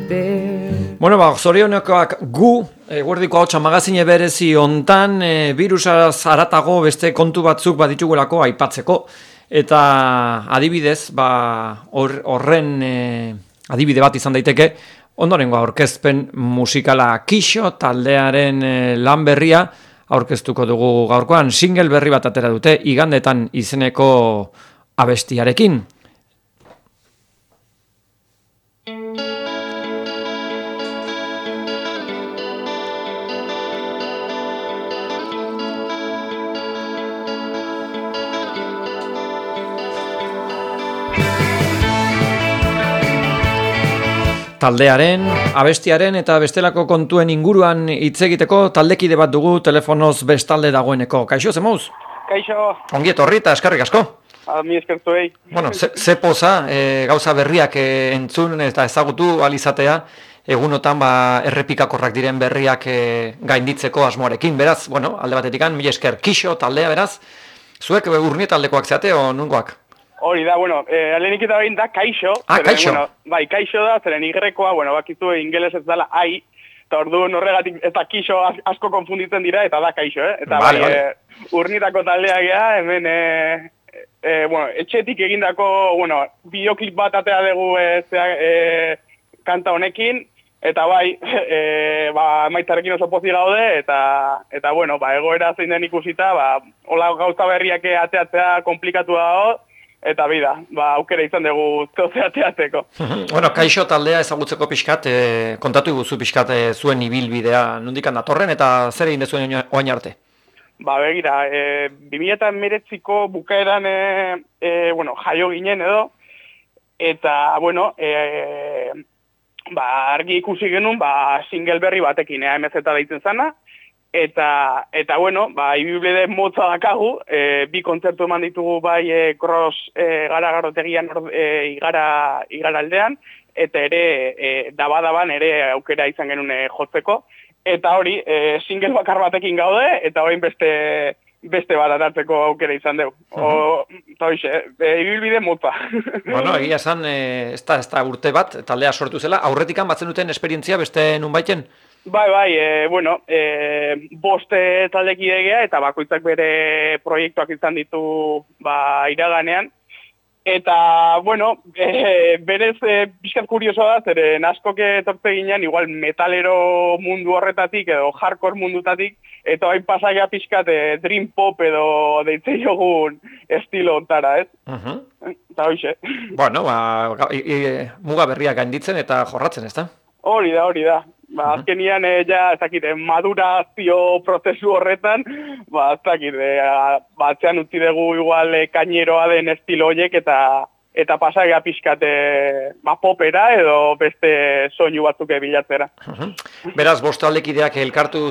Bueno, zorionekoak gu, Eguerdiko Ahotsa magazine berezi hontan, birusaz haratago beste kontu batzuk baditugulako aipatzeko. Eta adibidez, horren adibide bat izan daiteke, ondorengo aurkezpen musikala Kixo taldearen lan berria aurkeztuko dugu gaurkoan. Single berri bat atera dute, Igandetan izeneko abestiarekin. Taldearen, abestiaren eta bestelako kontuen inguruan hitz egiteko taldekide bat dugu telefonoz bestalde dagoeneko. Kaixo, zemouz? Kaixo. Ongi etorri eta eskerrik asko. Mi eskertuei. Bueno, ze poza, gauza berriak entzun eta ezagutu alizatea, egunotan errepikakorrak diren berriak gainditzeko asmoarekin. Beraz, bueno, alde batetik mila esker Kixo taldea, beraz, zuek urnie taldekoak zeate o nungoak? Hori da, bueno, alenik eta behin da Kaixo. Kaixo. Bueno, bai, Kaixo da, zeren igrekoa, bueno, bakizu ingeles ez dela ai, eta orduan horregatik eta Kixo asko konfunditzen dira, eta da Kaixo, Eta vale. Urnietako taldea gea, hemen, bueno, etxetik egindako, bueno, bideoklip bat atea dugu kanta honekin, eta bai, maitzarekin oso pozik gaude, eta bueno, egoera zein den ikusita, hola gauza berriak ateatzea komplikatu dago, eta bida, aukera izan dugu ateatzeko. Bueno, Kaixo taldea ezagutzeko pixkat, kontatu iguzu pixkat zuen ibilbidea nondikan datorren, eta zer egin dezuen oain arte? Begira, 2019ko bukaeran, bueno, jaio ginen edo, eta, bueno, argi ikusi genuen, single berri batekin, MZ deitzen zana, eta bueno, ibilbide motza dakagu, bi kontzertu eman ditugu Cross gara-garotegian igara aldean, eta ere daban ere aukera izan genuen jotzeko, eta hori single bakar batekin gaude, eta hori beste bat atartzeko aukera izan dugu. Eta hoxe, ibilbide motza. Bueno, egia esan, ez da urte bat, taldea sortu zela, aurretikan batzen duten esperientzia beste nun baiten? Bai, bueno, boste taldekide gea eta bakoitzak bere proiektuak izan ditu iraganean. Eta, bueno, berez pixkat kurioso da, zeren askok etortze ginen, igual metalero mundu horretatik edo hardcore mundutatik, eta hain pasagea pixkat dream pop edo deitzei jogun estilo ontara, ez? Eta hoxe. Bueno, muga berriak gainditzen eta jorratzen, ez da? Hori da. Azkenian, madurazio prozesu horretan, batzean utzi dugu igual kaineroa den estilo horiek eta pasagea pixkat popera edo beste soinu batzuk bilatzera. Beraz, bost taldekideak elkartu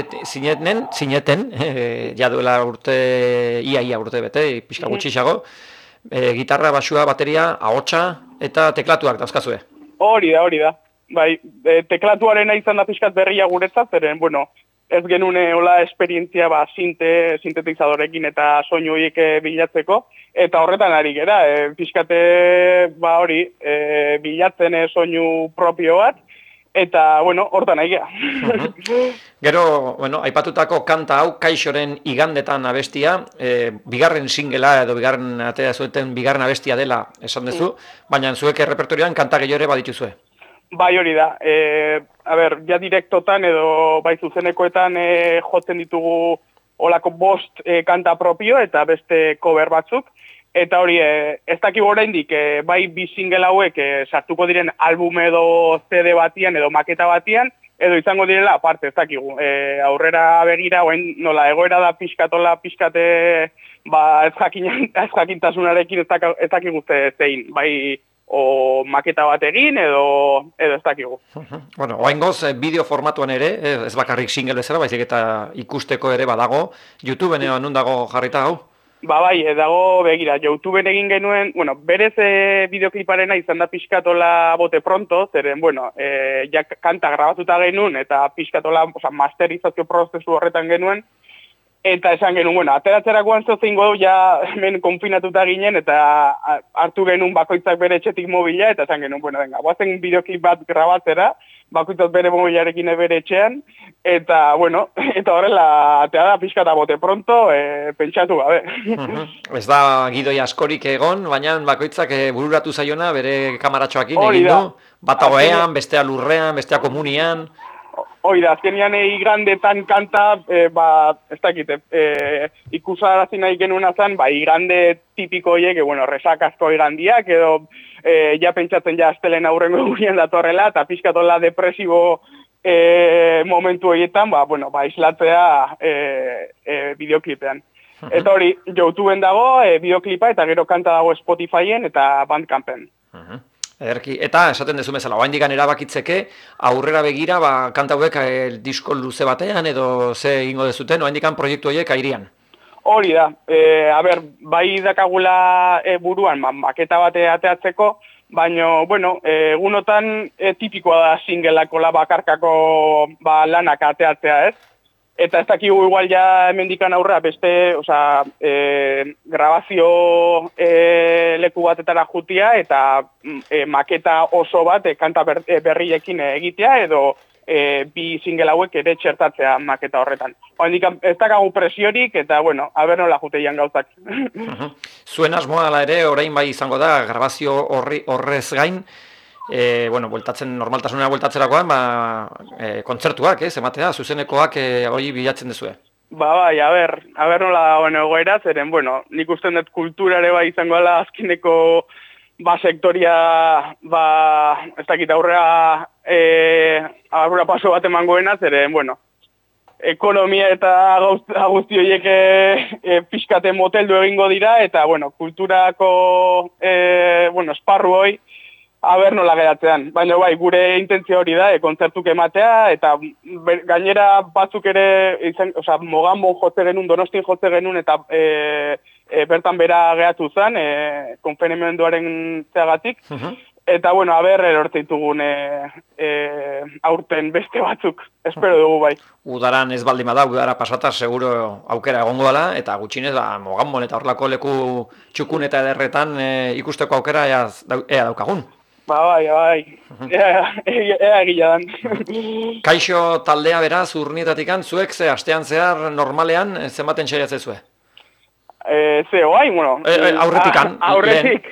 zineten, jaduela ia urte bete, pixka gutxixago, gitarra, basua, bateria, ahotsa eta teklatuak dauzkazue. Hori da. Bai, teklatuarena izan da pixkat berria guretzat, zeren, bueno, ez genune hola esperientzia sintetizadorekin eta soinu horiek bilatzeko, eta horretan ari gera, pixkate hori bilatzen soinu propio bat, eta, bueno, hortan ari gera. Gero, bueno, aipatutako kanta hau, Kaixoren Igandetan abestia, bigarren singela edo bigarren abestia dela esan duzu, baina zuek repertorioan kanta gehiore badituzue. Bai hori da, ja direktotan edo zuzenekoetan jotzen ditugu olako bost kanta propio eta beste cover batzuk, eta hori ez dakigu oraindik bai bi single hauek sartuko diren album edo CD batian edo maketa batian, edo izango direla aparte ez dakigu. Aurrera begira, nola egoera da pixkate ez jakintasunarekin ez dakigu zein, bai o maketa bat egin edo ez dakigu. Bueno, oaingoz, bideo formatuan ere, ez bakarrik single bezala, baizik eta ikusteko ere badago, YouTubeen nun dago jarrita hau? Bai, dago begira, YouTubeen egin genuen, bueno, berez bideokliparena izan da pixkatola bote pronto, zeren, bueno, ja kanta grabatuta genuen eta pixkatola masterizazio prozesu horretan genuen, Eta esan genuen, bueno, ateratzerakoan zein ja hemen konfinatuta ginen, eta hartu genuen bakoitzak bere etxetik mobila, eta esan genuen, bueno, venga, guazen bideoklip bat grabatzera, bakoitzak bere mobilarekin bere etxean, eta, bueno, eta horrela atea da pixka eta bote pronto, pentsatu gabe. Ez da gidoi askorik egon, baina bakoitzak bururatu zaiona bere kamaratxoakin egin du, bata oean, bestea lurrean, bestea komunian. Hoi da, azkenian igrandetan kanta, ez dakit, ikusarazi nahi genuna zen, igrande tipiko horiek, bueno, resakazko igrandiak, edo ja pentsatzen ja astelen aurrengo egunien datorrela, eta pixkatola depresibo momentu horietan, islatzea bideoklipean. Eta hori, YouTubeen dago, bideoklipa, eta gero kanta dago Spotifyen eta Bandcampen. Ederki, eta esaten dezu bezala, oraindik erabakitzeke aurrera begira kanta hauek disko luze batean edo ze egingo dezuten, oraindik proiektu horiek airian. Hori da, bai dakagula buruan maketa bate ateatzeko, baina, bueno, egunotan tipikoa da singleako bakarkako lanak ateatzea, ez? Eta ez dakigu igual ja hemendikan aurrera beste, grabazio leku batetara jutia eta maketa oso bat kanta berriekin egitea edo bi single hauek ere txertatzea maketa horretan. Oraindik ez dakagu presiorik eta, bueno, aber nola juteian gauzak. Zuen asmoa ala ere, orain bai izango da, grabazio horrez gain, normaltasunera bueltatzerakoan, kontzertuak, ematea, zuzenekoak hori bilatzen dezue. Bai, aber nola dagoen egoera, zeren, bueno, nik usten dut kulturare bai izango ala azkeneko sektoria, ez dakit aurrera paso bat emangoena, zeren, bueno, ekonomia eta guzti horiek pixkate moteldu egingo dira, eta, bueno, kulturako, esparru hoi, aber nola geratzean. Baina bai, gure intentzio hori da, kontzertuk ematea, eta gainera batzuk ere, Moganbon jotze genuen, Donostin jotze genuen, eta bertan bera geratu zen, konfenemenduaren zeagatik. Eta, bueno, aber erorte ditugun aurten beste batzuk, espero dugu bai. Udaran ez baldin bada, udara pasata seguro aukera egongo dela, eta gutxinez, Moganbon eta horlako leku txukun eta ederretan ikusteko aukera ea daukagun. Bai, ea egila dan. Kaixo taldea beraz, Urnietatikan, zuek ze astean zehar normalean zenbaten saiatzen zue? Oain, bueno. Aurretikan. Aurretik.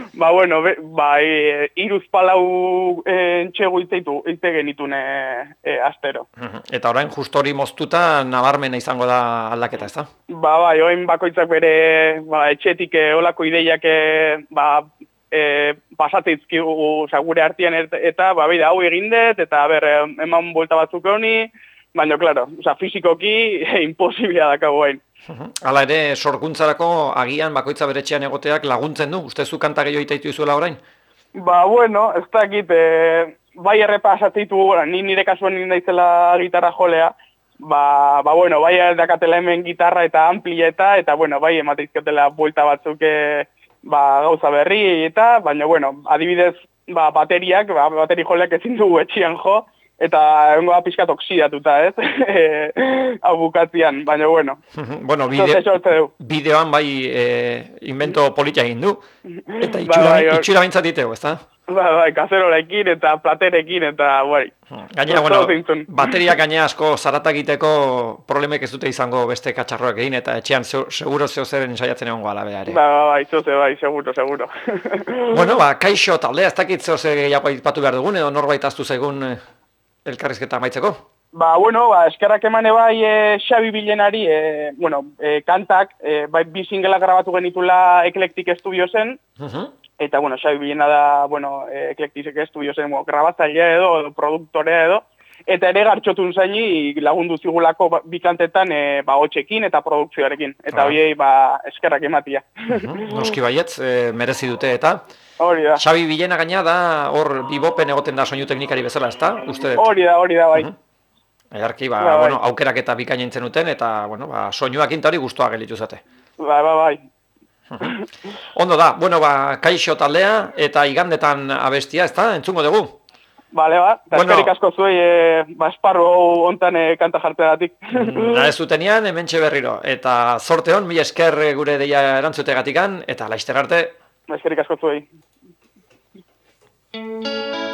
Iruz palau entxegu ite genitun astero. Eta orain justori moztuta nabarmena izango da aldaketa, ez da? Bai, oain bakoitzak bere etxetik olako ideiak pasatzizkigu gure artean eta hau egin dut, eta eman buelta batzuk honi, baina, klaro, fizikoki imposibila dakago hain. Hala ere, sorkuntzarako agian bakoitza beretxean egoteak laguntzen du? Uste zu kanta gehiago itaitu izuela orain? Ez dakit, bai errepasatzeitu, ni nire kasuan nindaizela gitarra jolea, bai dakatela hemen gitarra eta amplieta, eta bai emateizkatela buelta batzuk gauza berri eta, baina, adibidez, bateriak, bateri joleak ezin dugu etxian jo, eta egongo da pixkat oksidatuta, ez? Hau bukatzean, baina, bideoan bai invento politia egin du, eta itxura bintzat diteu, ez da? Kazerolekin eta platerekin eta, Gainera, bateriak gainera asko zarata egiteko problemek ez dute izango beste katxarroak egin, eta etxean seguro zehozeren saiatzen egon goala bera ere. Seguro. Kaixo taldea, ez dakit zehoze gehiago aipatu behar dugun, edo norbait aztu zaigun elkarrizketa maitzeko? Eskerrak emane bai Xabi Bilenari, kantak, bi singela grabatu genitula Eclectic Studiosen, eta, Xabi Bilena da, Eclectic Studiosen grabatzailea edo, produktorea edo, eta ere gartxotun zaini lagundu zigulako bikantetan hotxekin eta produkzioarekin, eta horiei eskerrak ematia. Noski baietz, merezi dute eta... Hori da. Xabi Bilena gaina da, hor bibopen egoten da soinu teknikari bezala, ez da? Hori da, bai. Edarki, aukerak eta bikaina intzen duten, eta, soinuak intari guztua gelitu zate. Bai. Ondo da, kaixo taldea, eta igandetan abestia, ez da? Entzungo dugu? Bale, eta eskerik asko zuei, esparru hontan kanta jartzeagatik. Ez zutenian, hementxe berriro. Eta zorte hon, mila esker gure deia erantzutegatikan, eta laizter arte. Eskerik asko zuei.